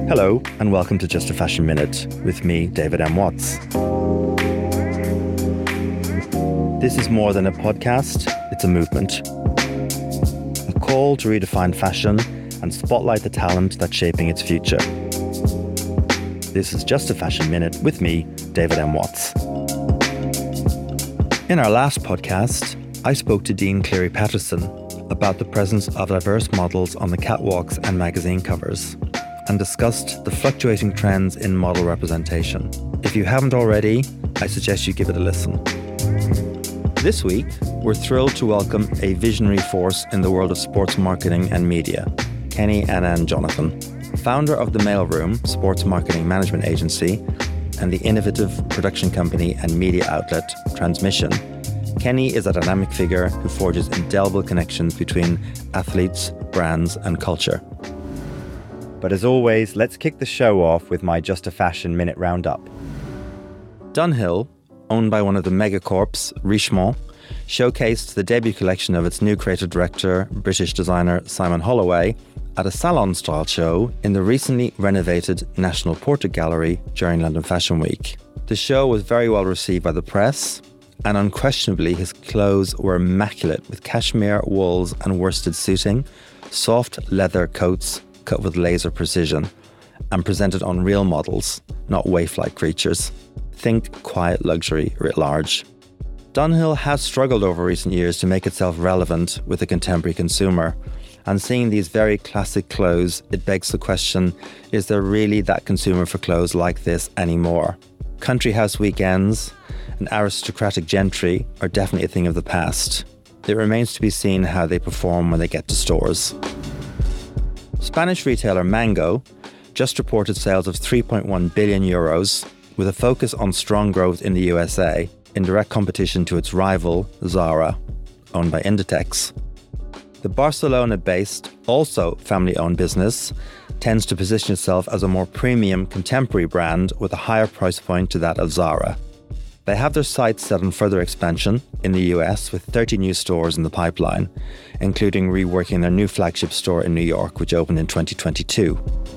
Hello, and welcome to Just a Fashion Minute with me, David M. Watts. This is more than a podcast, it's a movement. A call to redefine fashion and spotlight the talent that's shaping its future. This is Just a Fashion Minute with me, David M. Watts. In our last podcast, I spoke to Dean Cleary-Patterson about the presence of diverse models on the catwalks and magazine covers, and discussed the fluctuating trends in model representation. If you haven't already, I suggest you give it a listen. This week, we're thrilled to welcome a visionary force in the world of sports marketing and media, Kenny Annan-Jonathan. Founder of The Mailroom sports marketing management agency and the innovative production company and media outlet Transmission, Kenny is a dynamic figure who forges indelible connections between athletes, brands and culture. But as always, let's kick the show off with my Just a Fashion Minute roundup. Dunhill, owned by one of the megacorps, Richemont, showcased the debut collection of its new creative director, British designer Simon Holloway, at a salon-style show in the recently renovated National Portrait Gallery during London Fashion Week. The show was very well received by the press, and unquestionably his clothes were immaculate with cashmere, wools and worsted suiting, soft leather coats cut with laser precision, and presented on real models, not waif-like creatures. Think quiet luxury writ large. Dunhill has struggled over recent years to make itself relevant with the contemporary consumer, and seeing these very classic clothes, it begs the question, is there really that consumer for clothes like this anymore? Country house weekends and aristocratic gentry are definitely a thing of the past. It remains to be seen how they perform when they get to stores. Spanish retailer Mango just reported sales of 3.1 billion euros, with a focus on strong growth in the USA, in direct competition to its rival, Zara, owned by Inditex. The Barcelona-based, also family-owned business tends to position itself as a more premium contemporary brand with a higher price point to that of Zara. They have their sights set on further expansion in the US with 30 new stores in the pipeline, including reworking their new flagship store in New York, which opened in 2022.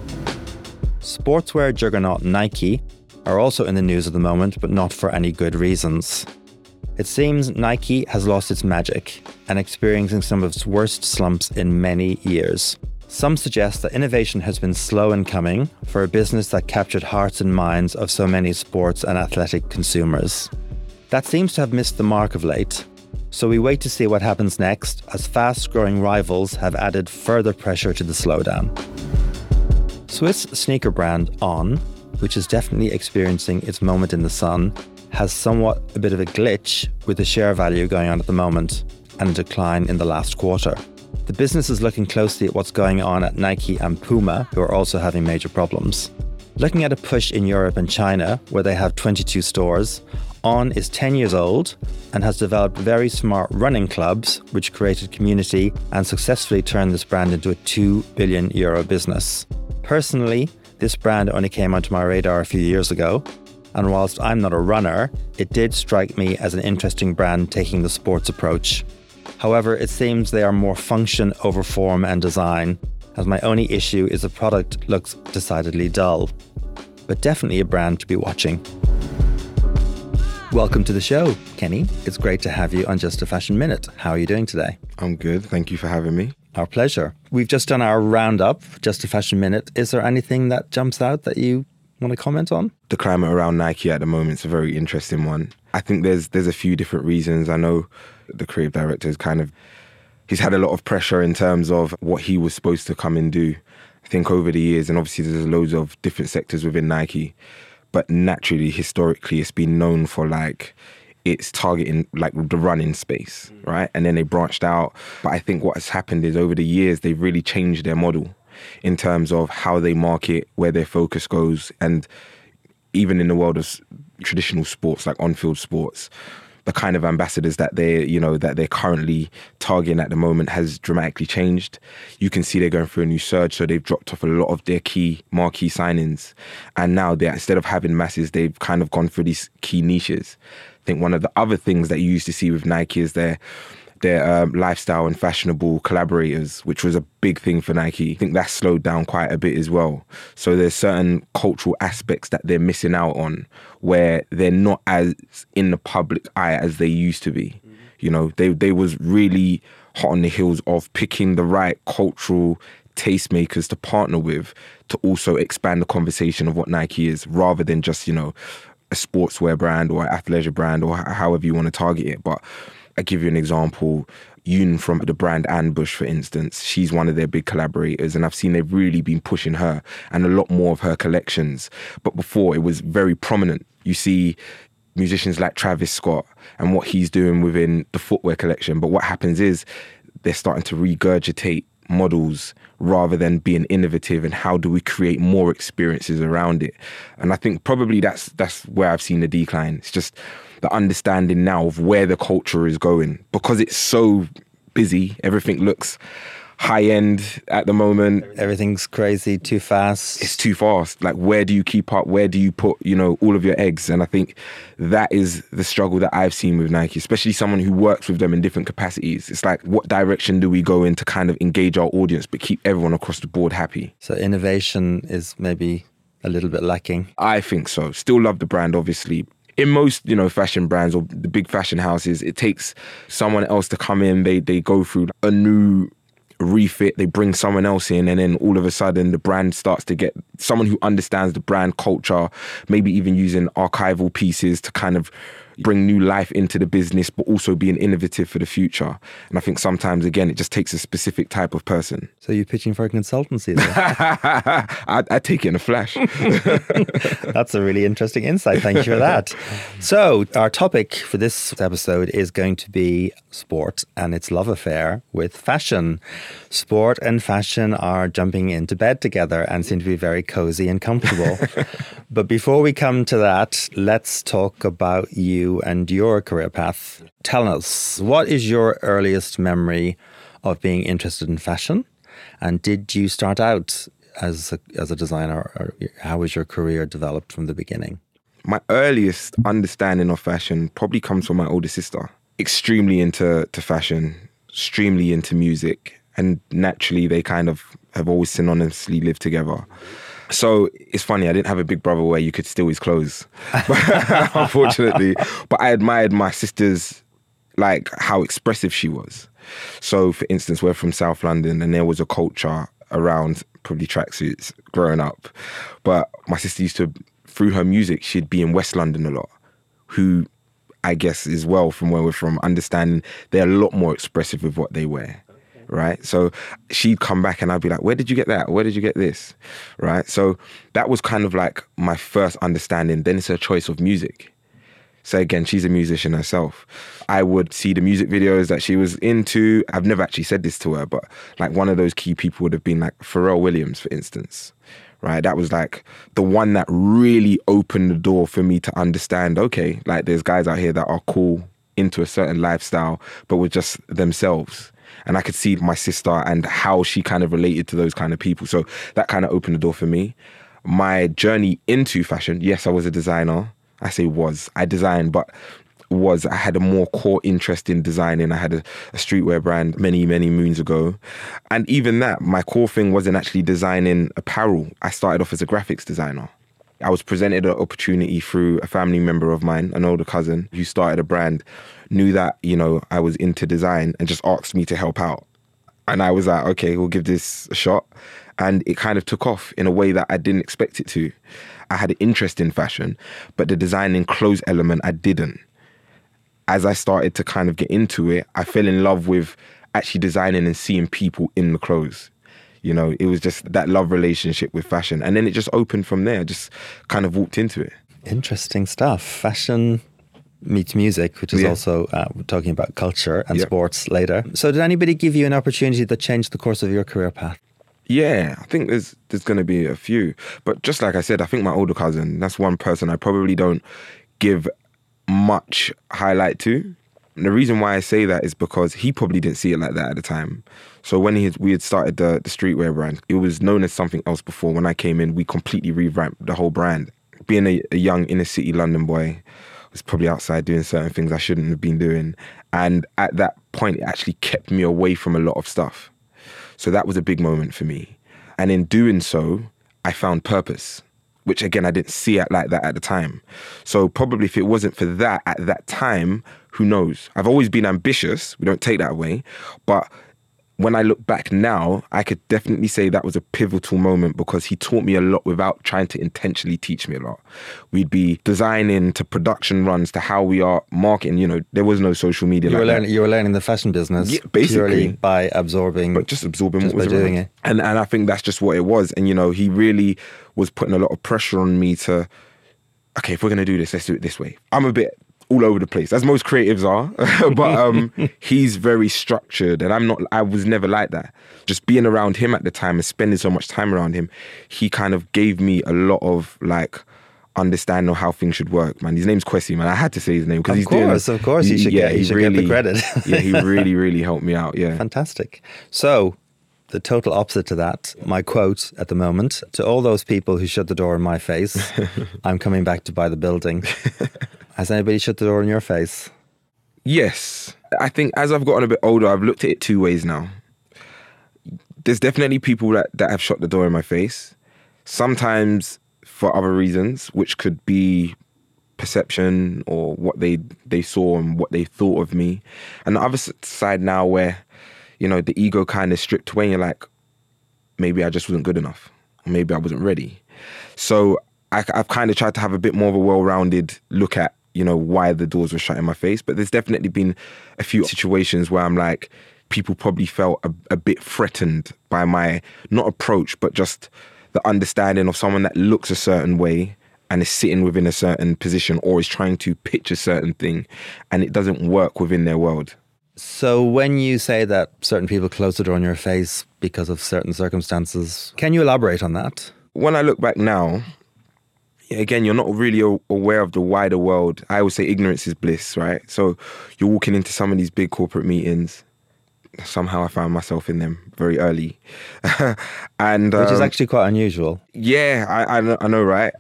Sportswear juggernaut Nike are also in the news at the moment, but not for any good reasons. It seems Nike has lost its magic and experiencing some of its worst slumps in many years. Some suggest that innovation has been slow in coming for a business that captured hearts and minds of so many sports and athletic consumers. That seems to have missed the mark of late, so we wait to see what happens next as fast-growing rivals have added further pressure to the slowdown. Swiss sneaker brand On, which is definitely experiencing its moment in the sun, has somewhat a bit of a glitch with the share value going on at the moment and a decline in the last quarter. The business is looking closely at what's going on at Nike and Puma, who are also having major problems. Looking at a push in Europe and China, where they have 22 stores, On is 10 years old and has developed very smart running clubs, which created community and successfully turned this brand into a €2 billion business. Personally, this brand only came onto my radar a few years ago, and whilst I'm not a runner, it did strike me as an interesting brand taking the sports approach. However, it seems they are more function over form and design, as my only issue is the product looks decidedly dull. But definitely a brand to be watching. Welcome to the show, Kenny. It's great to have you on Just a Fashion Minute. How are you doing today? I'm good. Thank you for having me. Our pleasure. We've just done our roundup, Just a Fashion Minute. Is there anything that jumps out that you want to comment on? The climate around Nike at the moment is a very interesting one. I think there's a few different reasons. I know the creative director he's had a lot of pressure in terms of what he was supposed to come and do. I think over the years, and obviously there's loads of different sectors within Nike, but naturally, historically, it's been known for it's targeting the running space, right? And then they branched out. But I think what has happened is over the years, they've really changed their model in terms of how they market, where their focus goes, and even in the world of traditional sports like on-field sports, the kind of ambassadors that they're currently targeting at the moment has dramatically changed. You can see they're going through a new surge, so they've dropped off a lot of their key marquee signings, and now instead of having masses, they've kind of gone for these key niches. I think one of the other things that you used to see with Nike is their their lifestyle and fashionable collaborators, which was a big thing for Nike. I think that's slowed down quite a bit as well. So there's certain cultural aspects that they're missing out on where they're not as in the public eye as they used to be. You know, they was really hot on the heels of picking the right cultural tastemakers to partner with to also expand the conversation of what Nike is, rather than just, you know, a sportswear brand or an athleisure brand or however you want to target it. But I give you an example. Yoon from the brand Ambush, for instance, she's one of their big collaborators, and I've seen they've really been pushing her and a lot more of her collections. But before, it was very prominent. You see musicians like Travis Scott and what he's doing within the footwear collection. But what happens is they're starting to regurgitate models rather than being innovative, and how do we create more experiences around it. And I think probably that's where I've seen the decline. It's just the understanding now of where the culture is going, because it's so busy. Everything looks high end at the moment. Everything's crazy, too fast. It's too fast. Like, where do you keep up? Where do you put, you know, all of your eggs? And I think that is the struggle that I've seen with Nike, especially someone who works with them in different capacities. It's like, what direction do we go in to kind of engage our audience, but keep everyone across the board happy? So innovation is maybe a little bit lacking. I think so. Still love the brand, obviously. In most, you know, fashion brands or the big fashion houses, it takes someone else to come in. They go through a new refit, they bring someone else in, and then all of a sudden the brand starts to get someone who understands the brand culture, maybe even using archival pieces to kind of bring new life into the business, but also being innovative for the future. And I think sometimes, again, it just takes a specific type of person. So you're pitching for a consultancy there? I take it in a flash. That's a really interesting insight. Thank you for that. So our topic for this episode is going to be sport and its love affair with fashion. Sport and fashion are jumping into bed together and seem to be very cozy and comfortable. But before we come to that, let's talk about you and your career path. Tell us, what is your earliest memory of being interested in fashion? And did you start out as a designer, or how was your career developed from the beginning? My earliest understanding of fashion probably comes from my older sister. Extremely into fashion, extremely into music, and naturally they kind of have always synonymously lived together. So it's funny, I didn't have a big brother where you could steal his clothes, unfortunately. But I admired my sister's, like, how expressive she was. So, for instance, we're from South London, and there was a culture around probably tracksuits growing up. But my sister used to, through her music, she'd be in West London a lot, who I guess as well, from where we're from, understanding they're a lot more expressive with what they wear. Right. So she'd come back and I'd be like, where did you get that? Where did you get this? Right. So that was kind of like my first understanding. Then it's her choice of music. So again, she's a musician herself. I would see the music videos that she was into. I've never actually said this to her, but like one of those key people would have been like Pharrell Williams, for instance. Right. That was like the one that really opened the door for me to understand, okay, like there's guys out here that are cool, into a certain lifestyle, but were just themselves. And I could see my sister and how she kind of related to those kind of people. So that kind of opened the door for me. My journey into fashion, yes, I was a designer. I say was. I designed, but I had a more core interest in designing. I had a streetwear brand many, many moons ago. And even that, my core thing wasn't actually designing apparel. I started off as a graphics designer. I was presented an opportunity through a family member of mine, an older cousin who started a brand, knew that, you know, I was into design and just asked me to help out. And I was like, okay, we'll give this a shot. And it kind of took off in a way that I didn't expect it to. I had an interest in fashion, but the designing clothes element, I didn't. As I started to kind of get into it, I fell in love with actually designing and seeing people in the clothes. You know, it was just that love relationship with fashion. And then it just opened from there. I just kind of walked into it. Interesting stuff. Fashion meets music, which is also talking about culture and sports later. So did anybody give you an opportunity that changed the course of your career path? Yeah, I think there's going to be a few. But just like I said, I think my older cousin, that's one person I probably don't give much highlight to. And the reason why I say that is because he probably didn't see it like that at the time. So when we had started the streetwear brand, it was known as something else before. When I came in, we completely revamped the whole brand. Being a young inner city London boy, I was probably outside doing certain things I shouldn't have been doing. And at that point, it actually kept me away from a lot of stuff. So that was a big moment for me. And in doing so, I found purpose, which again, I didn't see it like that at the time. So probably if it wasn't for that at that time, who knows? I've always been ambitious. We don't take that away. But when I look back now, I could definitely say that was a pivotal moment because he taught me a lot without trying to intentionally teach me a lot. We'd be designing to production runs to how we are marketing. You know, there was no social media. You were learning the fashion business, yeah, basically, purely by absorbing, but just absorbing just what was by doing around. it. And I think that's just what it was. And you know, he really was putting a lot of pressure on me to, okay, if we're gonna do this, let's do it this way. I'm a bit all over the place, as most creatives are, but he's very structured, and I was never like that. Just being around him at the time and spending so much time around him, he kind of gave me a lot of like understanding of how things should work, man. His name's Kwesi, man. I had to say his name because he's doing. Of course, you should get the credit. Yeah, he really helped me out. Yeah, fantastic. So, the total opposite to that, my quote at the moment, to all those people who shut the door in my face, I'm coming back to buy the building. Has anybody shut the door in your face? Yes. I think as I've gotten a bit older, I've looked at it two ways now. There's definitely people that have shut the door in my face. Sometimes for other reasons, which could be perception or what they saw and what they thought of me. And the other side now where, you know, the ego kind of stripped away and you're like, maybe I just wasn't good enough. Or maybe I wasn't ready. So I've kind of tried to have a bit more of a well-rounded look at, you know, why the doors were shut in my face. But there's definitely been a few situations where I'm like, people probably felt a bit threatened by my, not approach, but just the understanding of someone that looks a certain way and is sitting within a certain position or is trying to pitch a certain thing and it doesn't work within their world. So when you say that certain people close the door in your face because of certain circumstances, can you elaborate on that? When I look back now, again, you're not really aware of the wider world. I always say ignorance is bliss, right? So you're walking into some of these big corporate meetings. Somehow I found myself in them very early. And which is actually quite unusual. Yeah, I know, right?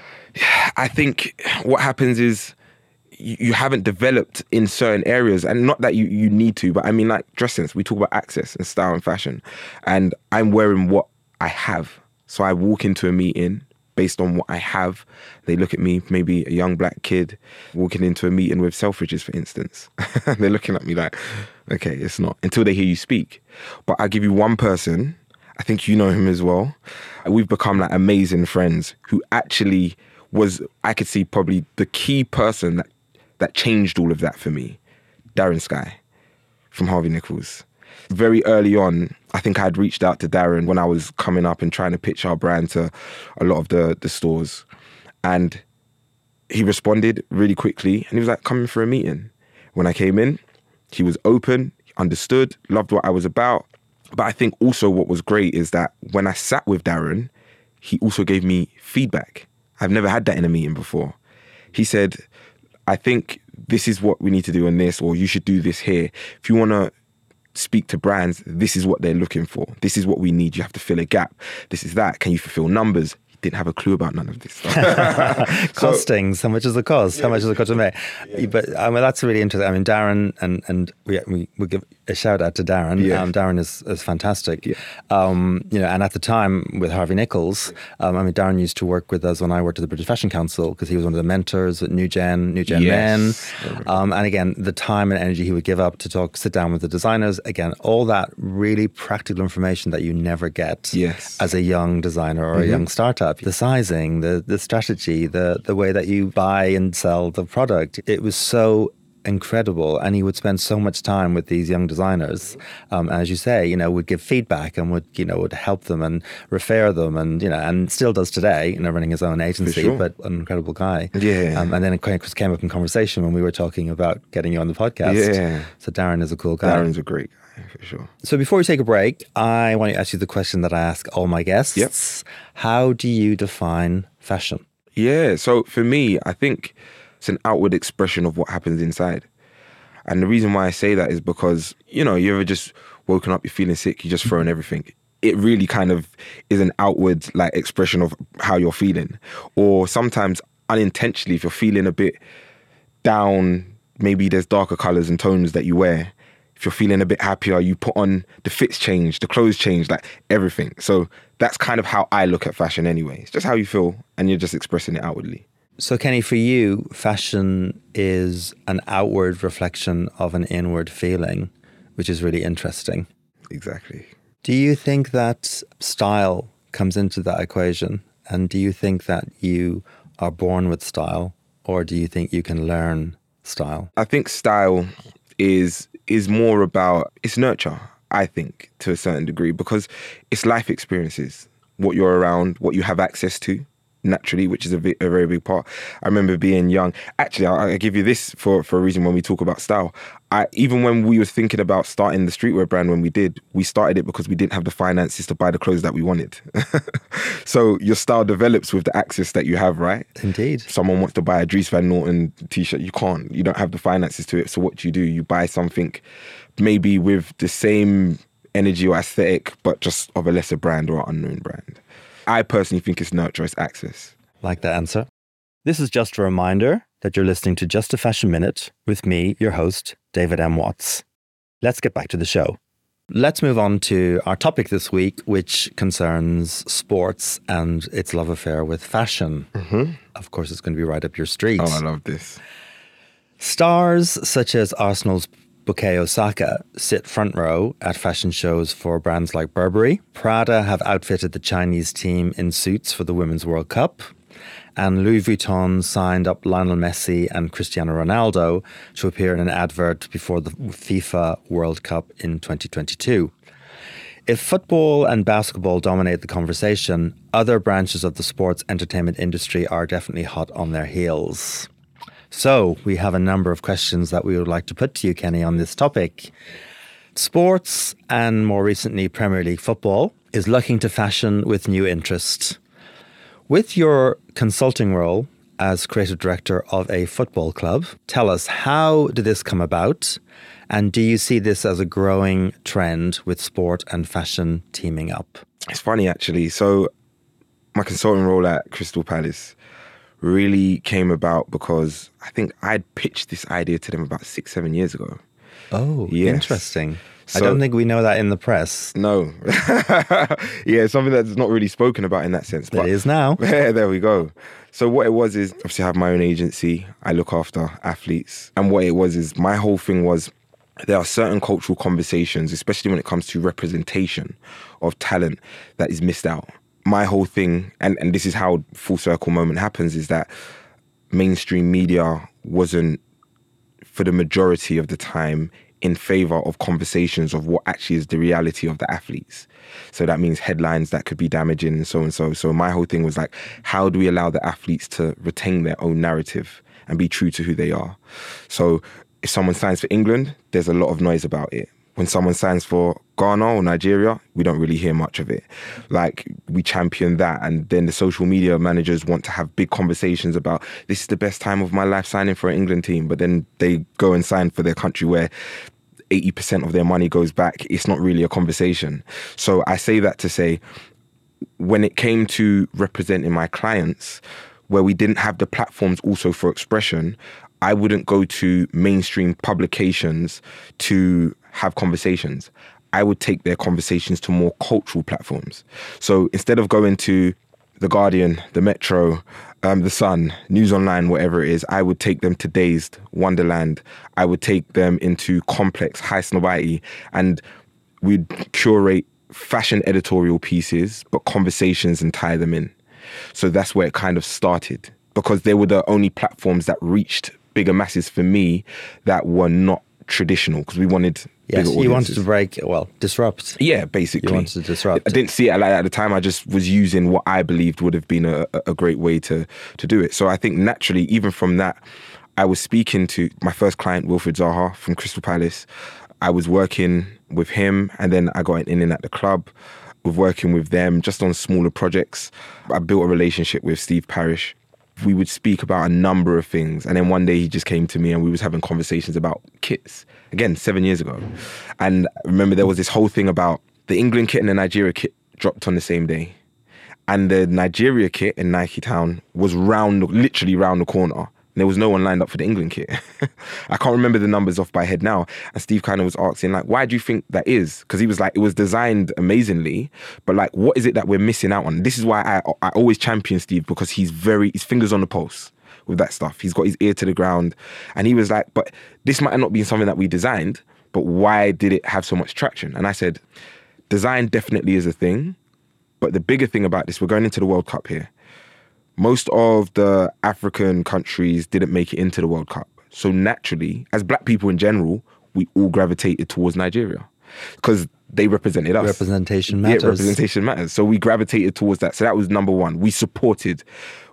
I think what happens is you haven't developed in certain areas, and not that you need to, but I mean, like dress sense, we talk about access and style and fashion, and I'm wearing what I have. So I walk into a meeting based on what I have. They look at me, maybe a young black kid walking into a meeting with Selfridges, for instance. They're looking at me like, okay, it's not, until they hear you speak. But I give you one person, I think you know him as well. We've become like amazing friends, who actually was, I could see, probably the key person that changed all of that for me. Darren Sky from Harvey Nichols. Very early on, I think I had reached out to Darren when I was coming up and trying to pitch our brand to a lot of the stores. And he responded really quickly and he was like, come in for a meeting. When I came in, he was open, understood, loved what I was about. But I think also what was great is that when I sat with Darren, he also gave me feedback. I've never had that in a meeting before. He said, I think this is what we need to do in this, or you should do this here. If you want to speak to brands, this is what they're looking for. This is what we need. You have to fill a gap. This is that. Can you fulfill numbers? He didn't have a clue about none of this stuff. Costings. How much is the cost? Yeah. How much is the cost to make? Yeah. But I mean, that's really interesting. I mean, Darren, and we give a shout out to Darren. Yeah. Darren is fantastic. Yeah. You know, and at the time with Harvey Nichols, I mean, Darren used to work with us when I worked at the British Fashion Council because he was one of the mentors at New Gen yes. Men. And again, the time and energy he would give up to sit down with the designers. Again, all that really practical information that you never get yes. as a young designer or a young startup. The sizing, the strategy, the way that you buy and sell the product. It was so incredible, and he would spend so much time with these young designers, as you say, you know, would give feedback and would help them and refer them, and and still does today, running his own agency. Sure. But an incredible guy. Yeah. And then it came up in conversation when we were talking about getting you on the podcast. Yeah. So Darren is a cool guy. Darren's a great guy, for sure. So before we take a break, I want to ask you the question that I ask all my guests. Yep. How do you define fashion? Yeah. So for me, I think it's an outward expression of what happens inside. And the reason why I say that is because, you ever just woken up, you're feeling sick, you're just throwing everything. It really kind of is an outward expression of how you're feeling. Or sometimes unintentionally, if you're feeling a bit down, maybe there's darker colours and tones that you wear. If you're feeling a bit happier, you put on, the fits change, the clothes change, like everything. So that's kind of how I look at fashion anyway. It's just how you feel and you're just expressing it outwardly. So Kenny, for you, fashion is an outward reflection of an inward feeling, which is really interesting. Exactly. Do you think that style comes into that equation? And do you think that you are born with style, or do you think you can learn style? I think style is more about, it's nurture, I think, to a certain degree, because it's life experiences, what you're around, what you have access to naturally, which is a very big part. I remember being young. Actually, I'll give you this for a reason when we talk about style. Even when we were thinking about starting the streetwear brand, when we started it because we didn't have the finances to buy the clothes that we wanted. So your style develops with the access that you have, right? Indeed. Someone wants to buy a Dries Van Noten t-shirt. You can't. You don't have the finances to it. So what do? You buy something maybe with the same energy or aesthetic, but just of a lesser brand or unknown brand. I personally think it's nurture, it's access. Like that answer. This is just a reminder that you're listening to Just a Fashion Minute with me, your host, David M. Watts. Let's get back to the show. Let's move on to our topic this week, which concerns sports and its love affair with fashion. Mm-hmm. Of course, it's going to be right up your street. Oh, I love this. Stars such as Arsenal's Bukayo Saka sit front row at fashion shows for brands like Burberry. Prada have outfitted the Chinese team in suits for the Women's World Cup. And Louis Vuitton signed up Lionel Messi and Cristiano Ronaldo to appear in an advert before the FIFA World Cup in 2022. If football and basketball dominate the conversation, other branches of the sports entertainment industry are definitely hot on their heels. So we have a number of questions that we would like to put to you, Kenny, on this topic. Sports, and more recently Premier League football, is looking to fashion with new interest. With your consulting role as creative director of a football club, tell us, how did this come about? And do you see this as a growing trend with sport and fashion teaming up? It's funny, actually. So my consulting role at Crystal Palace really came about because I think I'd pitched this idea to them about 6-7 years ago. Oh, yes. Interesting. So, I don't think we know that in the press. No. Yeah, something that's not really spoken about in that sense. But it is now. Yeah, there we go. So what it was is, obviously I have my own agency. I look after athletes. And what it was is, my whole thing was, there are certain cultural conversations, especially when it comes to representation of talent, that is missed out. My whole thing, and this is how full circle moment happens, is that mainstream media wasn't, for the majority of the time, in favor of conversations of what actually is the reality of the athletes. So that means headlines that could be damaging and so and so. So my whole thing was like, how do we allow the athletes to retain their own narrative and be true to who they are? So if someone signs for England, there's a lot of noise about it. When someone signs for Ghana or Nigeria, we don't really hear much of it. Like, we champion that, and then the social media managers want to have big conversations about, this is the best time of my life signing for an England team, but then they go and sign for their country where 80% of their money goes back. It's not really a conversation. So I say that to say, when it came to representing my clients, where we didn't have the platforms also for expression, I wouldn't go to mainstream publications to have conversations. I would take their conversations to more cultural platforms. So instead of going to The Guardian, The Metro, The Sun, News Online, whatever it is, I would take them to Dazed, Wonderland. I would take them into Complex, High Snobiety, and we'd curate fashion editorial pieces, but conversations, and tie them in. So that's where it kind of started, because they were the only platforms that reached bigger masses for me that were not traditional, because we wanted bigger audiences. You wanted to disrupt. Yeah, basically. You wanted to disrupt. I didn't see it like that at the time. I just was using what I believed would have been a great way to do it. So I think naturally, even from that, I was speaking to my first client, Wilfried Zaha from Crystal Palace. I was working with him, and then I got in at the club, with working with them just on smaller projects. I built a relationship with Steve Parish. We would speak about a number of things. And then one day he just came to me and we was having conversations about kits. Again, 7 years ago. And I remember there was this whole thing about the England kit and the Nigeria kit dropped on the same day. And the Nigeria kit in Nike Town was literally round the corner. there was no one lined up for the England kit. I can't remember the numbers off by head now. And Steve kind of was asking, like, why do you think that is? Because he was like, it was designed amazingly, but like, what is it that we're missing out on? This is why I always champion Steve, because his fingers on the pulse with that stuff. He's got his ear to the ground. And he was like, but this might not be something that we designed, but why did it have so much traction? And I said, design definitely is a thing. But the bigger thing about this, we're going into the World Cup here. Most of the African countries didn't make it into the World Cup. So naturally, as black people in general, we all gravitated towards Nigeria because they represented us. Representation matters. Yeah, representation matters. So we gravitated towards that. So that was number one. We supported,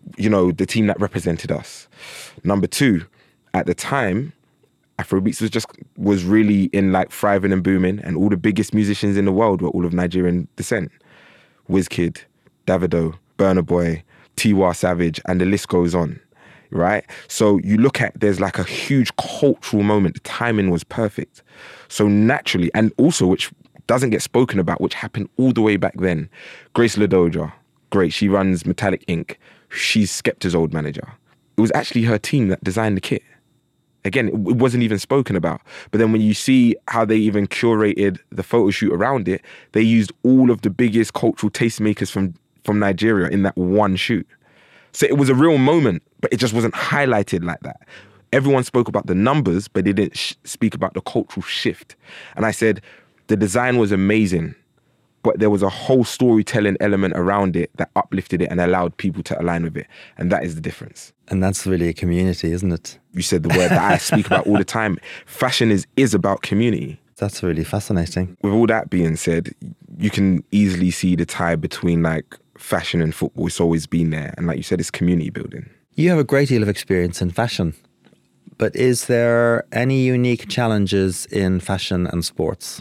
the team that represented us. Number two, at the time, Afrobeats was really in like thriving and booming, and all the biggest musicians in the world were all of Nigerian descent. Wizkid, Davido, Burna Boy, Tiwa Savage, and the list goes on, right? So you look at, there's like a huge cultural moment. The timing was perfect. So naturally, and also which doesn't get spoken about, which happened all the way back then, Grace Ladoja, great, she runs Metallic Inc. She's Skepta's old manager. It was actually her team that designed the kit. Again, it wasn't even spoken about. But then when you see how they even curated the photo shoot around it, they used all of the biggest cultural tastemakers from Nigeria in that one shoot. So it was a real moment, but it just wasn't highlighted like that. Everyone spoke about the numbers, but they didn't speak about the cultural shift. And I said, the design was amazing, but there was a whole storytelling element around it that uplifted it and allowed people to align with it. And that is the difference. And that's really a community, isn't it? You said the word that I speak about all the time. Fashion is about community. That's really fascinating. With all that being said, you can easily see the tie between like fashion and football. It's always been there. And like you said, it's community building. You have a great deal of experience in fashion, but is there any unique challenges in fashion and sports?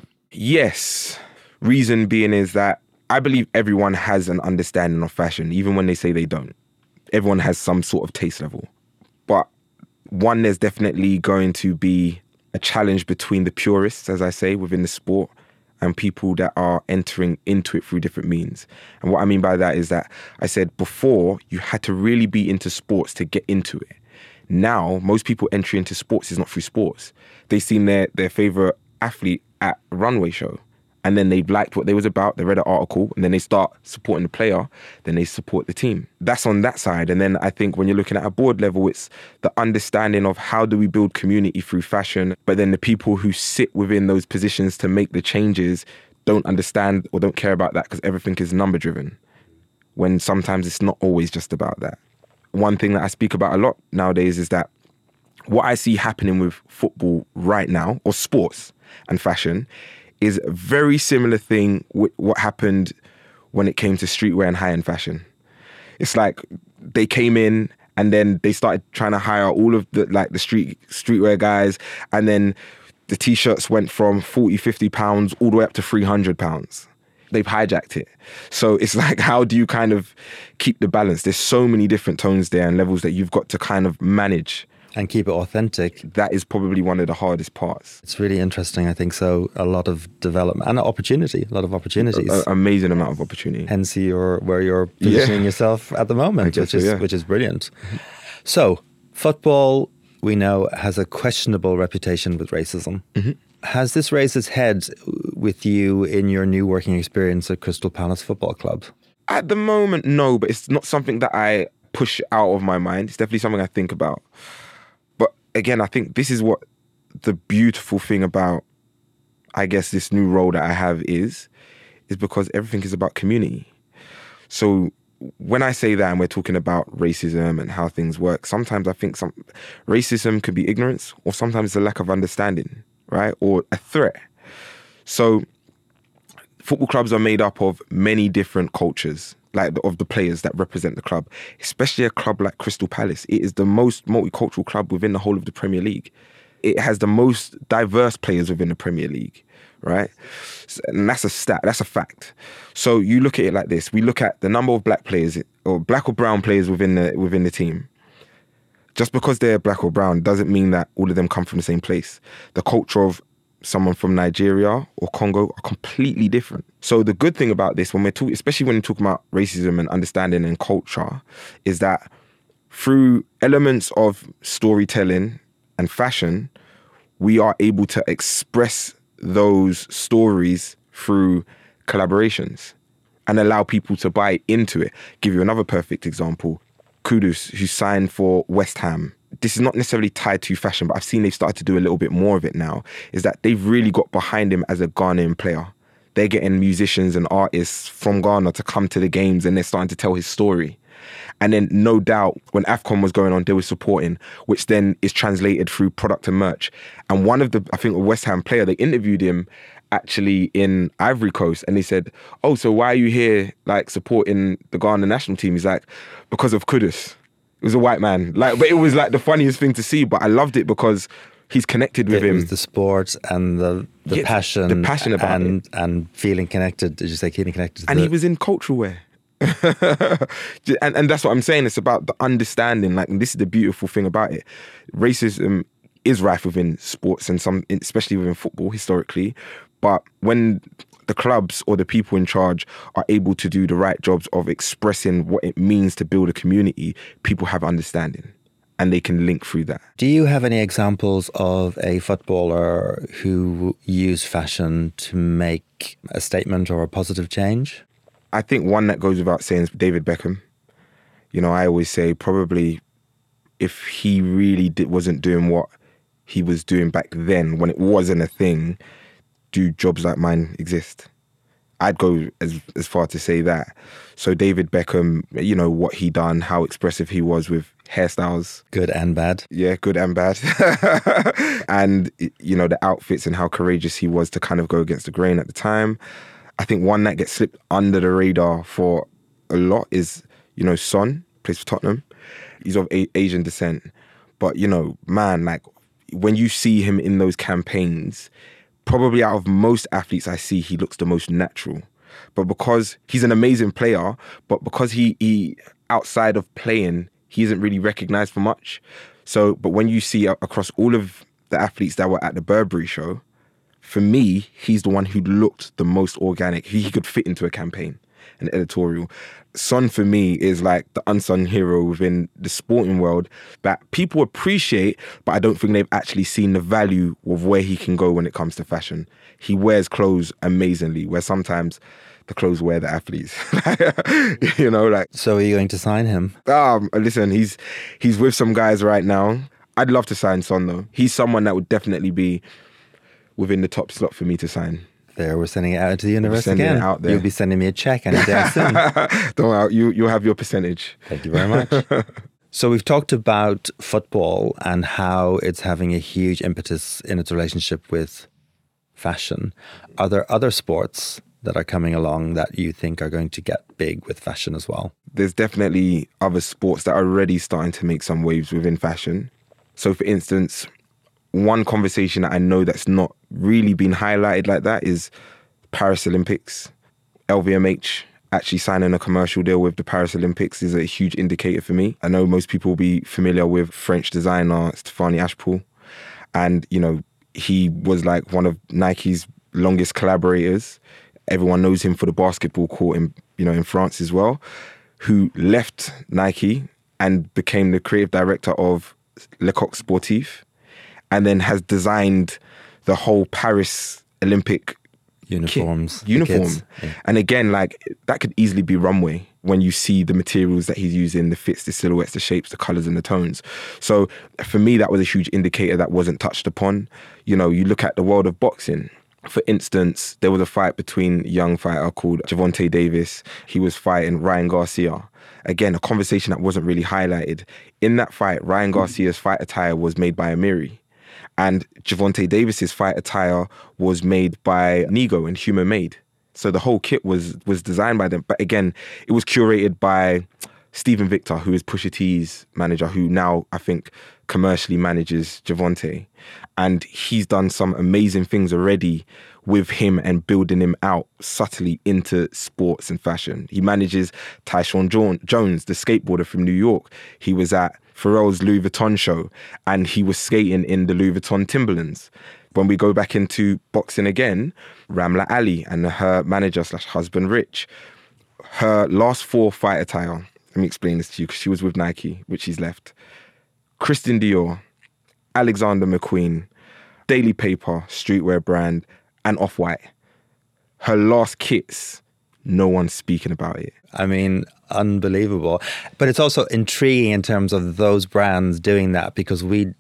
Yes. Reason being is that I believe everyone has an understanding of fashion, even when they say they don't. Everyone has some sort of taste level. But one, there's definitely going to be a challenge between the purists, as I say, within the sport, and people that are entering into it through different means. And what I mean by that is that I said before, you had to really be into sports to get into it. Now, most people entry into sports is not through sports. They've seen their favorite athlete at a runway show, and then they liked what they was about, they read an article, and then they start supporting the player, then they support the team. That's on that side. And then I think when you're looking at a board level, it's the understanding of how do we build community through fashion, but then the people who sit within those positions to make the changes don't understand or don't care about that because everything is number driven, when sometimes it's not always just about that. One thing that I speak about a lot nowadays is that what I see happening with football right now, or sports and fashion, is a very similar thing with what happened when it came to streetwear and high-end fashion. It's like they came in and then they started trying to hire all of the streetwear guys, and then the t-shirts went from 40, 50 pounds all the way up to 300 pounds. They've hijacked it. So it's like, how do you kind of keep the balance? There's so many different tones there and levels that you've got to kind of manage. And keep it authentic. That is probably one of the hardest parts. It's really interesting, I think so. A lot of development and opportunity, a lot of opportunities. Amazing amount of opportunity. Hence where you're positioning yourself at the moment, which is brilliant. So, football, we know, has a questionable reputation with racism. Mm-hmm. Has this raised its head with you in your new working experience at Crystal Palace Football Club? At the moment, no, but it's not something that I push out of my mind. It's definitely something I think about. Again, I think this is what the beautiful thing about, I guess, this new role that I have is because everything is about community. So when I say that and we're talking about racism and how things work, sometimes I think racism could be ignorance, or sometimes it's a lack of understanding, right? Or a threat. So football clubs are made up of many different cultures, of the players that represent the club, especially a club like Crystal Palace. It is the most multicultural club within the whole of the Premier League. It has the most diverse players within the Premier League, right? And that's a stat, that's a fact. So you look at it like this. We look at the number of black players, or black or brown players within the team. Just because they're black or brown doesn't mean that all of them come from the same place. The culture of someone from Nigeria or Congo are completely different. So the good thing about this, when we're talking, especially when you're talking about racism and understanding and culture, is that through elements of storytelling and fashion, we are able to express those stories through collaborations and allow people to buy into it. Give you another perfect example. Kudus, who signed for West Ham. This is not necessarily tied to fashion, but I've seen they've started to do a little bit more of it now, is that they've really got behind him as a Ghanaian player. They're getting musicians and artists from Ghana to come to the games, and they're starting to tell his story. And then no doubt when AFCON was going on, they were supporting, which then is translated through product and merch. And one of the, I think a West Ham player, they interviewed him actually in Ivory Coast, and they said, oh, so why are you here like supporting the Ghana national team? He's like, because of Kudus. It was a white man. Like, but it was like the funniest thing to see, but I loved it because he's connected with him. It was the sport and the passion. The passion about it. And feeling connected, did you say feeling connected? And he was in cultural wear. and that's what I'm saying. It's about the understanding. Like, and this is the beautiful thing about it. Racism is rife within sports and some, especially within football historically. But when the clubs or the people in charge are able to do the right jobs of expressing what it means to build a community, people have understanding and they can link through that. Do you have any examples of a footballer who used fashion to make a statement or a positive change? I think one that goes without saying is David Beckham. You know, I always say probably if he really wasn't doing what he was doing back then when it wasn't a thing, do jobs like mine exist? I'd go as far to say that. So David Beckham, you know, what he done, how expressive he was with hairstyles. Good and bad. Yeah, good and bad. And, you know, the outfits and how courageous he was to kind of go against the grain at the time. I think one that gets slipped under the radar for a lot is, you know, Son, plays for Tottenham. He's of Asian descent. But, you know, man, like when you see him in those campaigns, probably out of most athletes I see, he looks the most natural. But because he's an amazing player, but because he outside of playing, he isn't really recognised for much. So, but when you see across all of the athletes that were at the Burberry show, for me, he's the one who looked the most organic. He could fit into a campaign, an editorial. Son, for me, is like the unsung hero within the sporting world that people appreciate, but I don't think they've actually seen the value of where he can go when it comes to fashion. He wears clothes amazingly, where sometimes the clothes wear the athletes. You know, like. So are you going to sign him? Listen, he's with some guys right now. I'd love to sign Son, though. He's someone that would definitely be within the top slot for me to sign. There, we're sending it out into the universe again. It out there. You'll be sending me a check any day soon. Don't worry, you'll have your percentage. Thank you very much. So we've talked about football and how it's having a huge impetus in its relationship with fashion. Are there other sports that are coming along that you think are going to get big with fashion as well? There's definitely other sports that are already starting to make some waves within fashion. So for instance, one conversation that I know that's not really been highlighted like that is Paris Olympics. LVMH actually signing a commercial deal with the Paris Olympics is a huge indicator for me. I know most people will be familiar with French designer Stéphane Achepul. And, you know, he was like one of Nike's longest collaborators. Everyone knows him for the basketball court in France as well, who left Nike and became the creative director of Le Coq Sportif, and then has designed the whole Paris Olympic uniform. Yeah. And again, like that could easily be runway when you see the materials that he's using, the fits, the silhouettes, the shapes, the colors and the tones. So for me, that was a huge indicator that wasn't touched upon. You know, you look at the world of boxing. For instance, there was a fight between a young fighter called Gervonta Davis. He was fighting Ryan Garcia. Again, a conversation that wasn't really highlighted. In that fight, Ryan Garcia's fight attire was made by Amiri. And Gervonta Davis's fight attire was made by Nigo and Human Made. So the whole kit was designed by them. But again, it was curated by Stephen Victor, who is Pusha T's manager, who now, I think, commercially manages Gervonta. And he's done some amazing things already with him and building him out subtly into sports and fashion. He manages Tyshawn Jones, the skateboarder from New York. He was at Pharrell's Louis Vuitton show and he was skating in the Louis Vuitton Timberlands. When we go back into boxing again, Ramla Ali and her manager / husband Rich, her last 4 fight attire Let me explain this to you, because she was with Nike, which she's left. Christian Dior, Alexander McQueen, Daily Paper, streetwear brand, and Off-White. Her last kits, no one's speaking about it. I mean, unbelievable. But it's also intriguing in terms of those brands doing that, because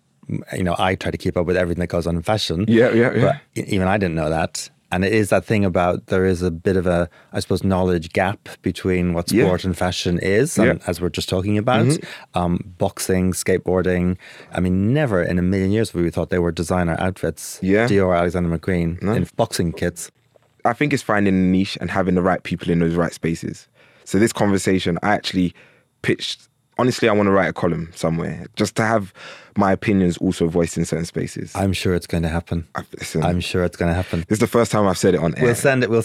I try to keep up with everything that goes on in fashion. Yeah. But even I didn't know that. And it is that thing about there is a bit of a, I suppose, knowledge gap between what sport and fashion is, as we're just talking about. Boxing, skateboarding. I mean, never in a million years would we thought they were designer outfits. Yeah. Dior, Alexander McQueen in boxing kits. I think it's finding a niche and having the right people in those right spaces. So this conversation, I actually pitched. Honestly, I want to write a column somewhere just to have my opinions also voiced in certain spaces. I'm sure it's going to happen. I'm sure it's going to happen. This is the first time I've said it on air. We'll send it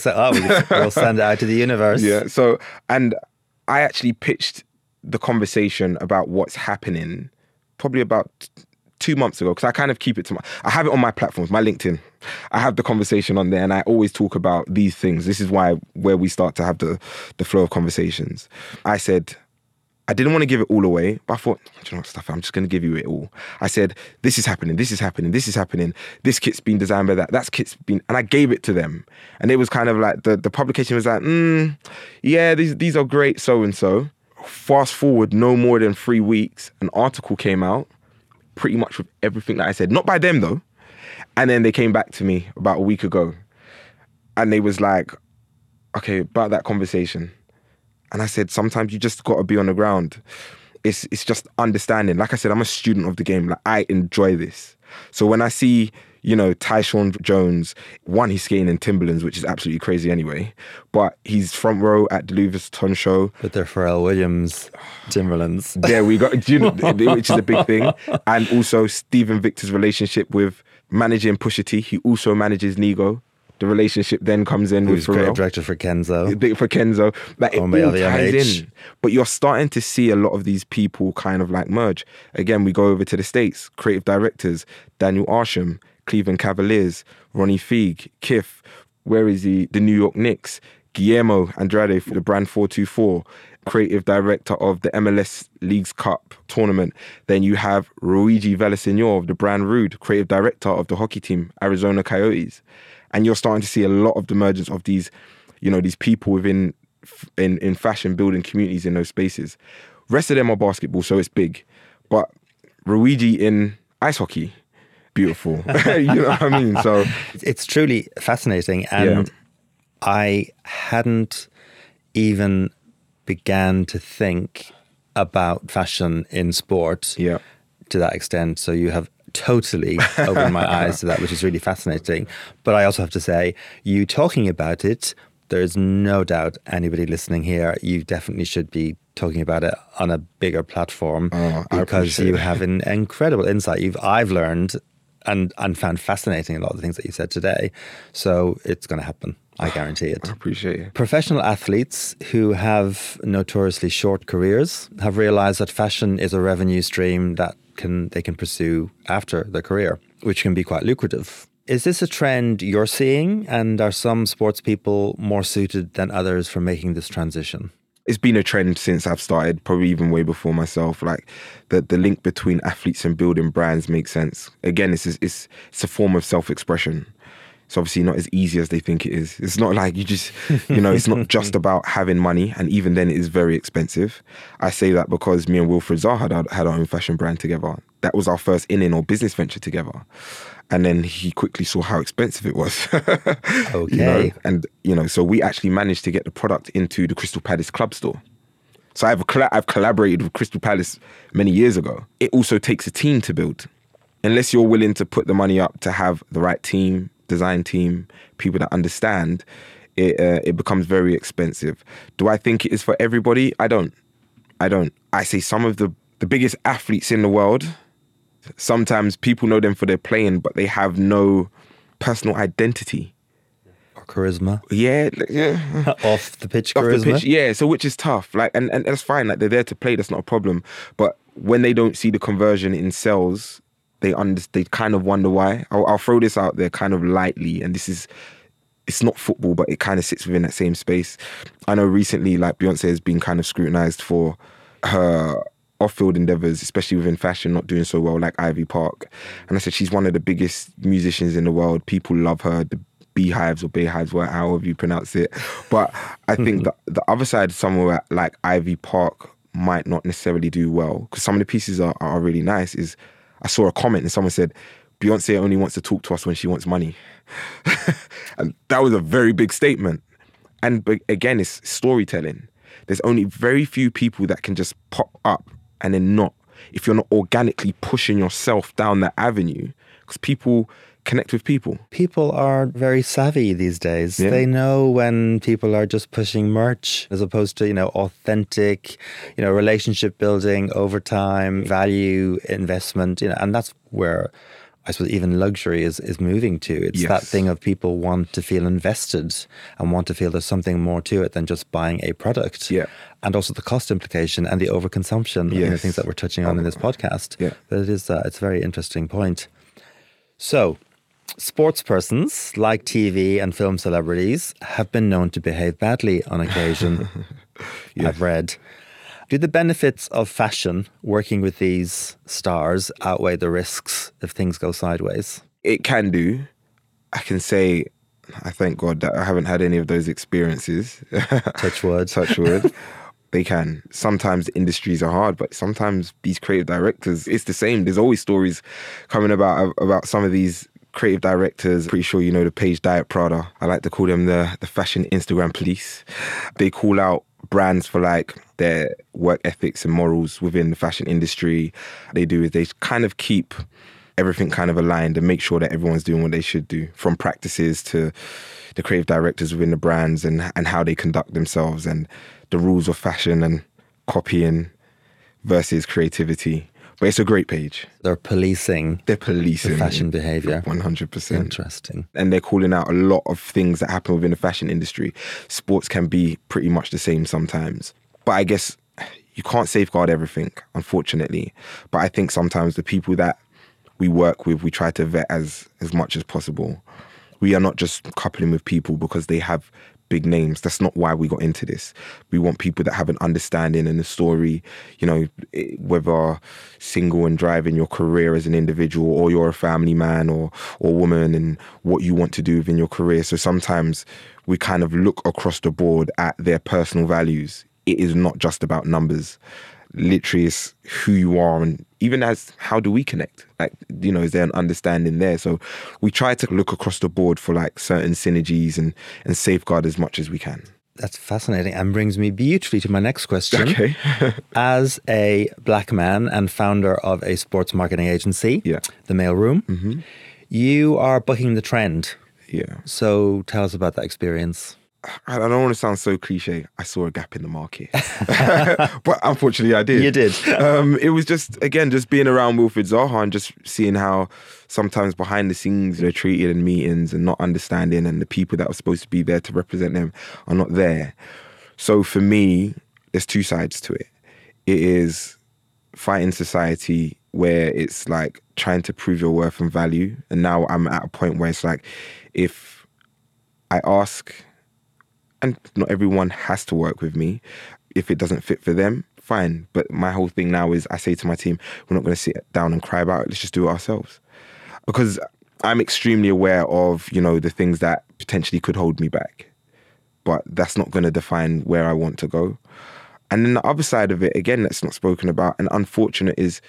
out to the universe. Yeah. So, and I actually pitched the conversation about what's happening probably about 2 months ago, because I kind of keep it to I have it on my platforms, my LinkedIn. I have the conversation on there, and I always talk about these things. This is where we start to have the flow of conversations. I said, I didn't want to give it all away, but I thought, do you know what, stuff, I'm just going to give you it all. I said, this is happening, this is happening, this is happening. This kit's been designed by that kit's been, and I gave it to them. And it was kind of like, the publication was like, yeah, these are great, so-and-so. Fast forward no more than 3 weeks, an article came out, pretty much with everything that I said. Not by them though. And then they came back to me about a week ago, and they was like, okay, about that conversation. And I said, sometimes you just got to be on the ground. It's just understanding. Like I said, I'm a student of the game. Like, I enjoy this. So when I see, Tyshawn Jones, he's skating in Timberlands, which is absolutely crazy anyway. But he's front row at the Louis Vuitton show. With their Pharrell Williams Timberlands. There we go. Which is a big thing. And also Stephen Victor's relationship with managing Pusha T. He also manages Nigo. The relationship then comes in with Pharrell. Creative director for Kenzo. Like, it all ties in. But you're starting to see a lot of these people kind of like merge. Again, we go over to the States. Creative directors, Daniel Arsham, Cleveland Cavaliers, Ronnie Feig, Kif, where is he? The New York Knicks, Guillermo Andrade for the brand 424, creative director of the MLS Leagues Cup tournament. Then you have Luigi Villaseñor of the brand Rude, creative director of the hockey team, Arizona Coyotes. And you're starting to see a lot of the emergence of these, these people within in fashion building communities in those spaces. Rest of them are basketball, so it's big. But Luigi in ice hockey, beautiful. You know what I mean? So it's truly fascinating. And I hadn't even began to think about fashion in sport to that extent. So you have totally opened my eyes to that, which is really fascinating. But I also have to say, you talking about it, there's no doubt anybody listening here, you definitely should be talking about it on a bigger platform, because you have an incredible insight. I've learned and found fascinating a lot of the things that you said today. So it's going to happen. I guarantee it. I appreciate it. Professional athletes who have notoriously short careers have realised that fashion is a revenue stream that they can pursue after their career, which can be quite lucrative. Is this a trend you're seeing, and are some sports people more suited than others for making this transition? It's been a trend since I've started, probably even way before myself. Like the link between athletes and building brands makes sense. Again, it's a form of self-expression. It's obviously not as easy as they think it is. It's not like you just, it's not just about having money. And even then it is very expensive. I say that because me and Wilfred Zaha had our own fashion brand together. That was our first or business venture together. And then he quickly saw how expensive it was. Okay. And, so we actually managed to get the product into the Crystal Palace club store. So I've collaborated with Crystal Palace many years ago. It also takes a team to build. Unless you're willing to put the money up to have the right team, design team, people that understand, it becomes very expensive. Do I think it is for everybody? I don't. I say some of the biggest athletes in the world, sometimes people know them for their playing, but they have no personal identity. Or charisma. Yeah. Off the pitch charisma. Off the pitch, yeah. So which is tough. Like, and that's fine. Like, they're there to play. That's not a problem. But when they don't see the conversion in sales, they kind of wonder why. I'll throw this out there kind of lightly, and it's not football, but it kind of sits within that same space. I know recently, like, Beyonce has been kind of scrutinized for her off-field endeavours, especially within fashion, not doing so well, like Ivy Park. And I said, she's one of the biggest musicians in the world. People love her. The Beehives or Bayhives, however you pronounce it. But I think the other side, somewhere like Ivy Park, might not necessarily do well, because some of the pieces are really nice. Is I saw a comment and someone said, Beyonce only wants to talk to us when she wants money. And that was a very big statement. And again, it's storytelling. There's only very few people that can just pop up and then not, if you're not organically pushing yourself down that avenue, because people connect with people. People are very savvy these days. Yeah. They know when people are just pushing merch as opposed to, authentic, relationship building over time, value investment, and that's where I suppose even luxury is moving to. It's that thing of people want to feel invested and want to feel there's something more to it than just buying a product. Yeah. And also the cost implication and the overconsumption, things that we're touching on in this podcast. Yeah. But it's a very interesting point. So, sportspersons, like TV and film celebrities, have been known to behave badly on occasion, I've read. Do the benefits of fashion working with these stars outweigh the risks if things go sideways? It can do. I can say, I thank God that I haven't had any of those experiences. Touch wood. Touch wood. They can. Sometimes the industries are hard, but sometimes these creative directors, it's the same. There's always stories coming about some of these creative directors. Pretty sure you know the page Diet Prada. I like to call them the fashion Instagram police. They call out brands for like their work ethics and morals within the fashion industry. They do is they kind of keep everything kind of aligned and make sure that everyone's doing what they should do, from practices to the creative directors within the brands and how they conduct themselves and the rules of fashion and copying versus creativity. But it's a great page. They're policing the fashion behaviour. 100%. Interesting. And they're calling out a lot of things that happen within the fashion industry. Sports can be pretty much the same sometimes. But I guess you can't safeguard everything, unfortunately. But I think sometimes the people that we work with, we try to vet as much as possible. We are not just coupling with people because they have big names. That's not why we got into this. We want people that have an understanding and a story, whether single and driving your career as an individual, or you're a family man or woman, and what you want to do within your career. So sometimes we kind of look across the board at their personal values. It is not just about numbers. Literally, it's who you are, and even as how do we connect? Like, is there an understanding there? So we try to look across the board for like certain synergies and safeguard as much as we can. That's fascinating and brings me beautifully to my next question. Okay. As a black man and founder of a sports marketing agency, The Mail Room, you are bucking the trend. Yeah. So tell us about that experience. I don't want to sound so cliche. I saw a gap in the market. But unfortunately I did. You did. It was just being around Wilfried Zaha and just seeing how sometimes behind the scenes they're treated in meetings and not understanding, and the people that are supposed to be there to represent them are not there. So for me, there's two sides to it. It is fighting society where it's like trying to prove your worth and value. And now I'm at a point where it's like, if I ask, and not everyone has to work with me. If it doesn't fit for them, fine. But my whole thing now is I say to my team, we're not going to sit down and cry about it. Let's just do it ourselves. Because I'm extremely aware of, the things that potentially could hold me back. But that's not going to define where I want to go. And then the other side of it, again, that's not spoken about and unfortunate, is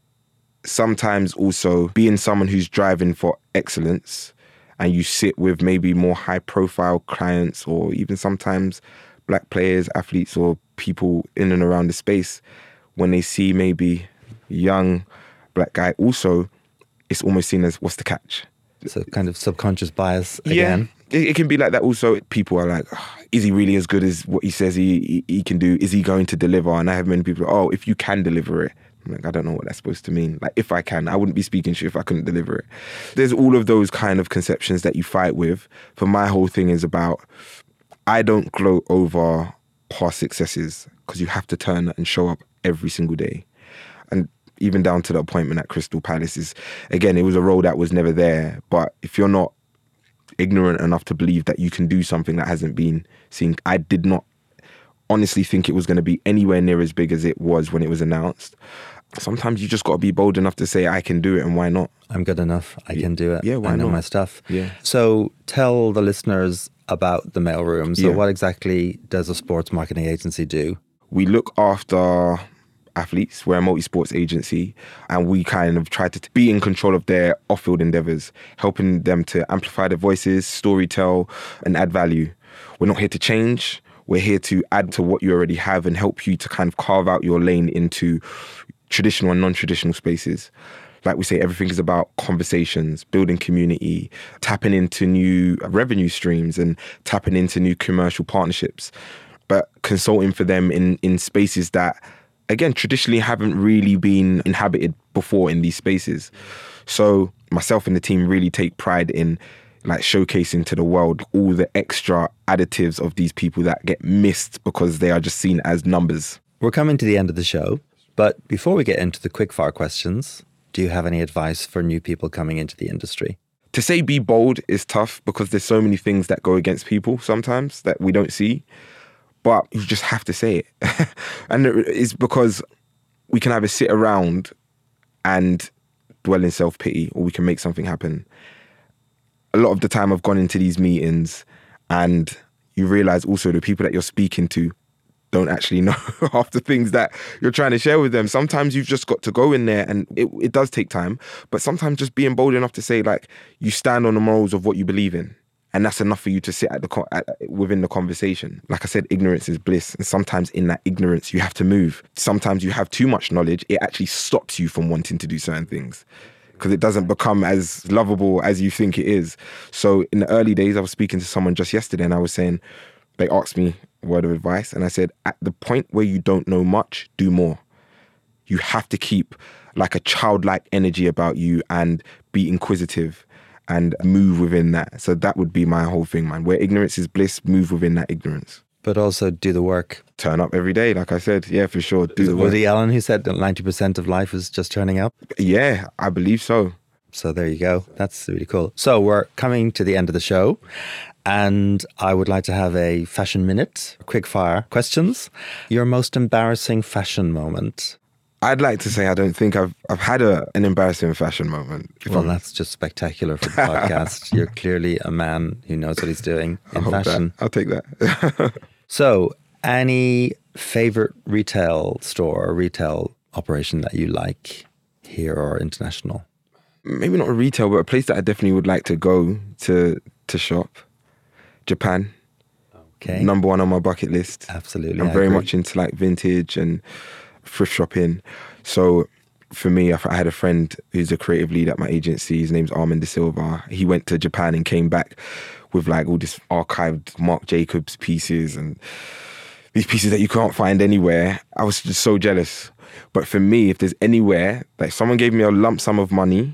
sometimes also being someone who's driving for excellence, and you sit with maybe more high-profile clients, or even sometimes black players, athletes, or people in and around the space, when they see maybe a young black guy also, it's almost seen as, what's the catch? So kind of subconscious bias again. Yeah, it can be like that also. People are like, is he really as good as what he says he can do? Is he going to deliver? And I have many people, if you can deliver it. I'm like, I don't know what that's supposed to mean. Like, if I can, I wouldn't be speaking to you if I couldn't deliver it. There's all of those kind of conceptions that you fight with. But my whole thing is about, I don't gloat over past successes, because you have to turn and show up every single day. And even down to the appointment at Crystal Palace is, again, it was a role that was never there. But if you're not ignorant enough to believe that you can do something that hasn't been seen, I did not honestly think it was going to be anywhere near as big as it was when it was announced. Sometimes you just got to be bold enough to say, I can do it, and why not? I'm good enough. I can do it. Yeah, why I know not? my stuff. Yeah. So tell the listeners about the Mailroom. So Yeah. what exactly does a sports marketing agency do? We look after athletes. We're a multi-sports agency, and we kind of try to be in control of their off-field endeavors, helping them to amplify their voices, storytell, and add value. We're not here to change. We're here to add to what you already have and help you to kind of carve out your lane into traditional and non-traditional spaces. Like we say, everything is about conversations, building community, tapping into new revenue streams and tapping into new commercial partnerships, but consulting for them in spaces that, again, traditionally haven't really been inhabited before in these spaces. So myself and the team really take pride in like showcasing to the world all the extra additives of these people that get missed because they are just seen as numbers. We're coming to the end of the show, but before we get into the quickfire questions, do you have any advice for new people coming into the industry? To say be bold is tough because there's so many things that go against people sometimes that we don't see, but you just have to say it. And it's because we can either sit around and dwell in self-pity, or we can make something happen. A lot of the time I've gone into these meetings and you realize also the people that you're speaking to don't actually know half the things that you're trying to share with them. Sometimes you've just got to go in there, and it does take time, but sometimes just being bold enough to say, like, you stand on the morals of what you believe in. And that's enough for you to sit within the conversation. Like I said, ignorance is bliss. And sometimes in that ignorance, you have to move. Sometimes you have too much knowledge. It actually stops you from wanting to do certain things because it doesn't become as lovable as you think it is. So in the early days, I was speaking to someone just yesterday and I was saying, they asked me a word of advice. And I said, at the point where you don't know much, do more. You have to keep like a childlike energy about you and be inquisitive and move within that. So that would be my whole thing, man. Where ignorance is bliss, move within that ignorance. But also do the work. Turn up every day, like I said. Yeah, for sure. Do the work. Woody Allen who said that 90% of life is just turning up? Yeah, I believe so. So there you go. That's really cool. So we're coming to the end of the show, and I would like to have a fashion minute, quick fire questions. Your most embarrassing fashion moment? I'd like to say I don't think I've had an embarrassing fashion moment. Well, that's just spectacular for the podcast. You're clearly a man who knows what he's doing in fashion. I'll take that. So, any favorite retail store or retail operation that you like here or international? Maybe not a retail, but a place that I definitely would like to go to shop. Japan. Okay. Number one on my bucket list. Absolutely. I'm very much into like vintage and thrift shopping. So for me, I had a friend who's a creative lead at my agency. His name's Armin De Silva. He went to Japan and came back with like all this archived Marc Jacobs pieces and these pieces that you can't find anywhere. I was just so jealous. But for me, if there's anywhere, like someone gave me a lump sum of money,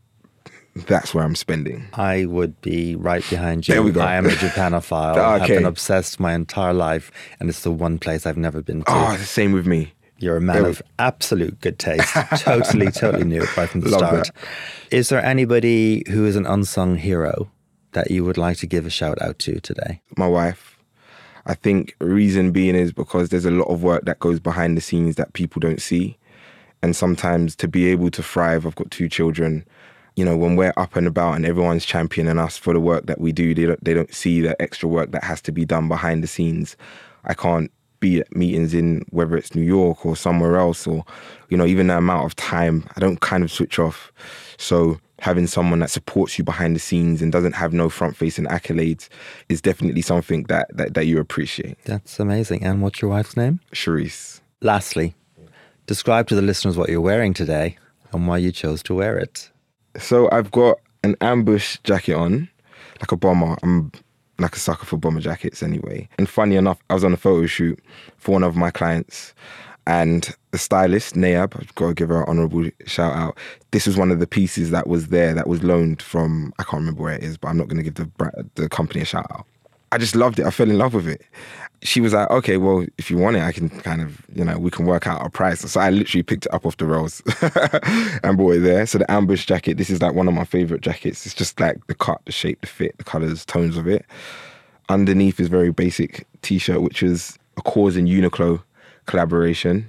that's where I'm spending. I would be right behind you. There we go. I am a Japanophile. Okay. I've been obsessed my entire life, and it's the one place I've never been to. Oh, the same with me. You're a man of absolute good taste. Totally knew it right from the start. That. Is there anybody who is an unsung hero that you would like to give a shout out to today? My wife. I think reason being is because there's a lot of work that goes behind the scenes that people don't see. And sometimes to be able to thrive, I've got 2 children, you know, when we're up and about and everyone's championing us for the work that we do, they don't see the extra work that has to be done behind the scenes. I can't be at meetings in whether it's New York or somewhere else, or, you know, even the amount of time, I don't kind of switch off. So having someone that supports you behind the scenes and doesn't have no front-facing accolades is definitely something that you appreciate. That's amazing. And what's your wife's name? Charisse. Lastly, describe to the listeners what you're wearing today and why you chose to wear it. So I've got an ambush jacket on, like a bomber. I'm like a sucker for bomber jackets anyway. And funny enough, I was on a photo shoot for one of my clients, and the stylist, Nayab, I've got to give her an honourable shout out. This was one of the pieces that was there that was loaned from, I can't remember where it is, but I'm not going to give the company a shout out. I just loved it. I fell in love with it. She was like, okay, well, if you want it, I can kind of, you know, we can work out a price. So I literally picked it up off the rolls and brought it there. So the ambush jacket, this is like one of my favourite jackets. It's just like the cut, the shape, the fit, the colours, tones of it. Underneath is very basic t-shirt, which was a Cause and Uniqlo collaboration,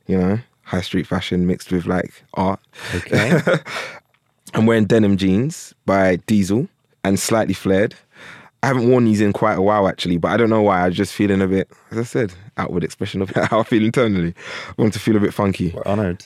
high street fashion mixed with like art. Okay. I'm wearing denim jeans by Diesel and slightly flared. I haven't worn these in quite a while, actually, but I don't know why. I'm just feeling a bit, as I said, outward expression of how I feel internally. I want to feel a bit funky. We're honoured.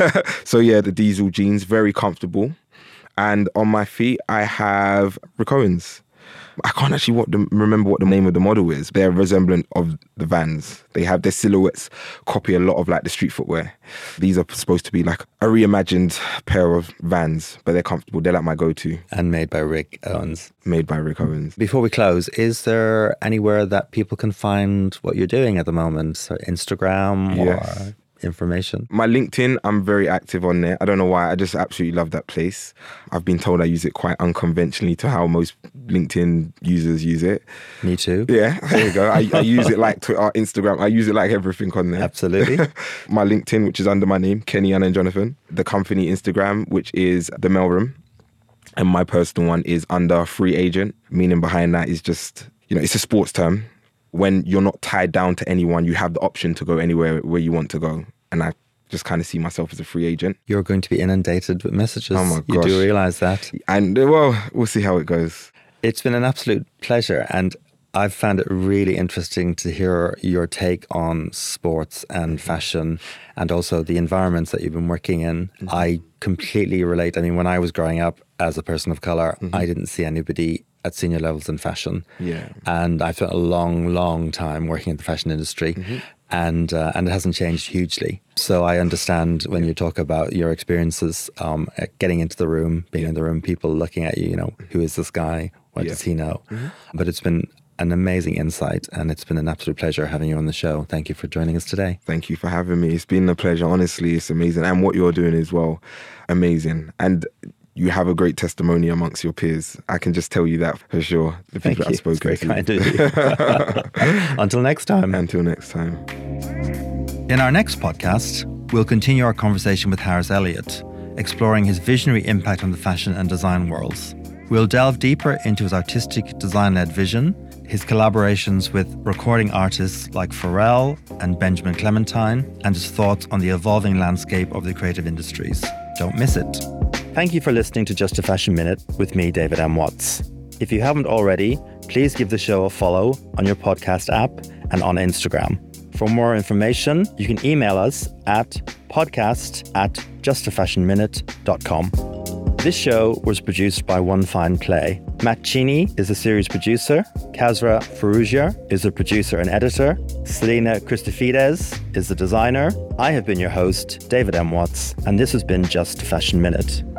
So yeah, the Diesel jeans, very comfortable. And on my feet, I have Rick Owens. I can't actually remember what the name of the model is. They're resemblant of the Vans. They have their silhouettes copy a lot of like the street footwear. These are supposed to be like a reimagined pair of Vans, but they're comfortable. They're like my go-to. And made by Rick Owens. Made by Rick Owens. Before we close, is there anywhere that people can find what you're doing at the moment? So Instagram or information? My LinkedIn, I'm very active on there. I don't know why. I just absolutely love that place. I've been told I use it quite unconventionally to how most LinkedIn users use it. Me too. Yeah, there you go. I use it like Twitter, Instagram. I use it like everything on there. Absolutely. My LinkedIn, which is under my name, Kenny Annan Jonathan. The company Instagram, which is The Mailroom. And my personal one is under Free Agent. Meaning behind that is just, it's a sports term. When you're not tied down to anyone, you have the option to go anywhere where you want to go. And I just kind of see myself as a free agent. You're going to be inundated with messages. Oh my gosh. You do realise that. And well, we'll see how it goes. It's been an absolute pleasure. And I've found it really interesting to hear your take on sports and fashion and also the environments that you've been working in. Mm-hmm. I completely relate. I mean, when I was growing up as a person of colour, I didn't see anybody at senior levels in fashion. Yeah. And I've spent a long, long time working in the fashion industry. And it hasn't changed hugely. So I understand when you talk about your experiences, getting into the room, being in the room, people looking at you, who is this guy? What does he know? But it's been an amazing insight and it's been an absolute pleasure having you on the show. Thank you for joining us today. Thank you for having me. It's been a pleasure. Honestly, it's amazing. And what you're doing as well, amazing. And you have a great testimony amongst your peers. I can just tell you that for sure. The people that I've spoken to. Very kind of you. Until next time. Until next time. In our next podcast, we'll continue our conversation with Harris Elliott, exploring his visionary impact on the fashion and design worlds. We'll delve deeper into his artistic design-led vision, his collaborations with recording artists like Pharrell and Benjamin Clementine, and his thoughts on the evolving landscape of the creative industries. Don't miss it. Thank you for listening to Just a Fashion Minute with me, David M. Watts. If you haven't already, please give the show a follow on your podcast app and on Instagram. For more information, you can email us at podcast@justafashionminute.com. This show was produced by One Fine Play. Matt Cheney is the series producer. Kazra Ferrugia is the producer and editor. Selena Christofides is the designer. I have been your host, David M. Watts, and this has been Just a Fashion Minute.